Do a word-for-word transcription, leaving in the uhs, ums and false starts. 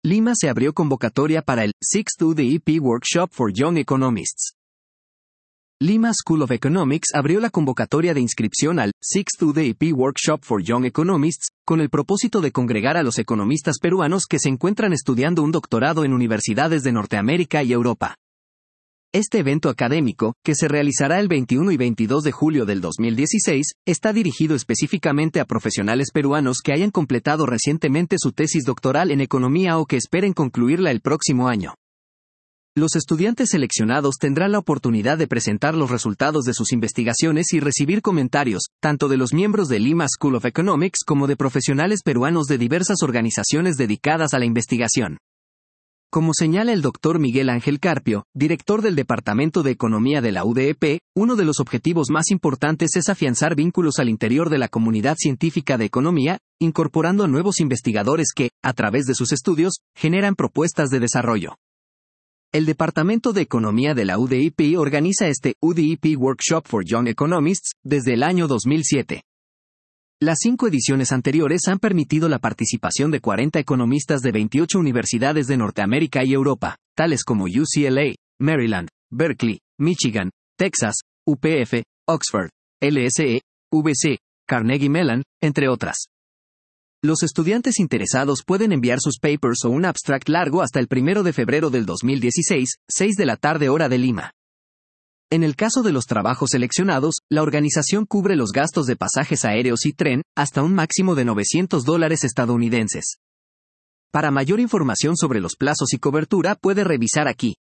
Lima se abrió convocatoria para el Sixth U D E P Workshop for Young Economists. Lima School of Economics abrió la convocatoria de inscripción al Sixth U D E P Workshop for Young Economists, con el propósito de congregar a los economistas peruanos que se encuentran estudiando un doctorado en universidades de Norteamérica y Europa. Este evento académico, que se realizará el veintiuno y veintidós de julio del dos mil dieciséis, está dirigido específicamente a profesionales peruanos que hayan completado recientemente su tesis doctoral en economía o que esperen concluirla el próximo año. Los estudiantes seleccionados tendrán la oportunidad de presentar los resultados de sus investigaciones y recibir comentarios, tanto de los miembros de Lima School of Economics como de profesionales peruanos de diversas organizaciones dedicadas a la investigación. Como señala el doctor Miguel Ángel Carpio, director del Departamento de Economía de la U D E P, uno de los objetivos más importantes es afianzar vínculos al interior de la comunidad científica de economía, incorporando nuevos investigadores que, a través de sus estudios, generan propuestas de desarrollo. El Departamento de Economía de la U D E P organiza este U D E P Workshop for Young Economists desde el año dos mil siete. Las cinco ediciones anteriores han permitido la participación de cuarenta economistas de veintiocho universidades de Norteamérica y Europa, tales como U C L A, Maryland, Berkeley, Michigan, Texas, U P F, Oxford, L S E, V C, Carnegie Mellon, entre otras. Los estudiantes interesados pueden enviar sus papers o un abstract largo hasta el primero de febrero del dos mil dieciséis, seis de la tarde hora de Lima. En el caso de los trabajos seleccionados, la organización cubre los gastos de pasajes aéreos y tren, hasta un máximo de novecientos dólares estadounidenses. Para mayor información sobre los plazos y cobertura puede revisar aquí.